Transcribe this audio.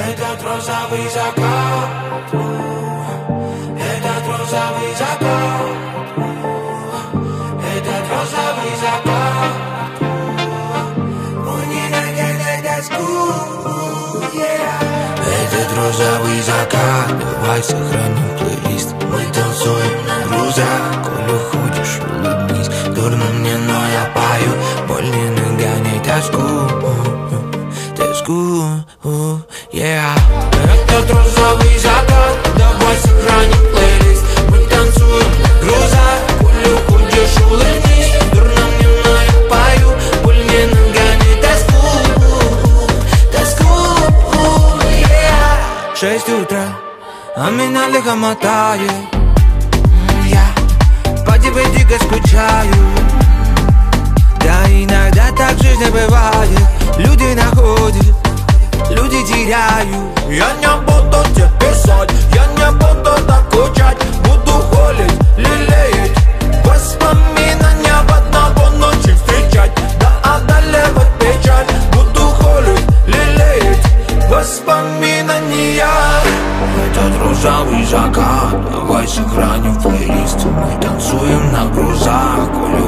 Этот розовый закат, этот розовый закат, этот розовый закат. Он не надежда тоску, Этот розовый закат, давай сохраним плейлист. Мы танцуем на грузах, коль уходишь, улыбнись. Дурно мне, но я пою, боль не нагоняй тоску. Этот розовый закат, давай сохраним плейлист. Мы танцуем на грузах, коль уходишь, улыбнись. Дурно мне, но я пою, боль не нагоняй тоску. 6 утра, а меня лихо мотает. Я по тебе дико скучаю. Да иногда так в жизни бывает. Люди находят, люди теряют. Я не буду тебе писать, я не буду так скучать. Буду холить, лелеять воспоминания в одного ночи встречать. Да одолевать печаль. Буду холить, лелеять воспоминания. Этот розовый закат, давай сохраним плейлист. Мы танцуем на грузах, коль